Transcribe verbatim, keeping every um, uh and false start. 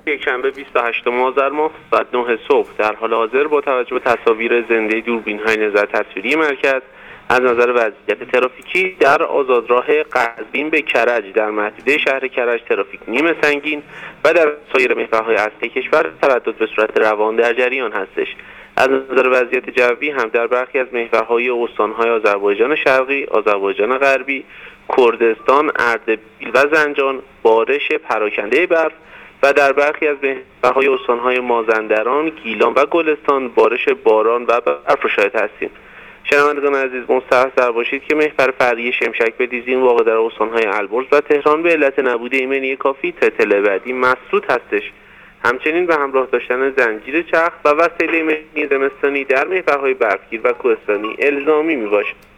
یکشنبه بیست و هشتم آذر ماه ساعت نه صبح در حال حاضر با توجه به تصاویر زنده دوربین‌های نظر تصویری مرکز از نظر وضعیت ترافیکی در آزادراه قزوین به کرج در محدوده شهر کرج ترافیک نیمه سنگین و در سایر محورهای اصلی کشور تردد به صورت روان در جریان هستش. از نظر وضعیت جوی هم در برخی از محورهای استان‌های آذربایجان شرقی، آذربایجان غربی، کردستان، اردبیل و زنجان بارش پراکنده برف و در برخی از محورهای استان‌های مازندران، گیلان و گلستان بارش باران و برف را شاهد هستیم. شنوندگان عزیز مستحضر باشید که محور فرعی شمشک به دیزین واقع در استان‌های البرز و تهران به علت نبود ایمنی کافی تعطیل بعدی مسدود هستش. همچنین به همراه داشتن زنجیر چرخ و وسایل ایمنی زمستانی در محورهای برفگیر و کوهستانی الزامی میباشد.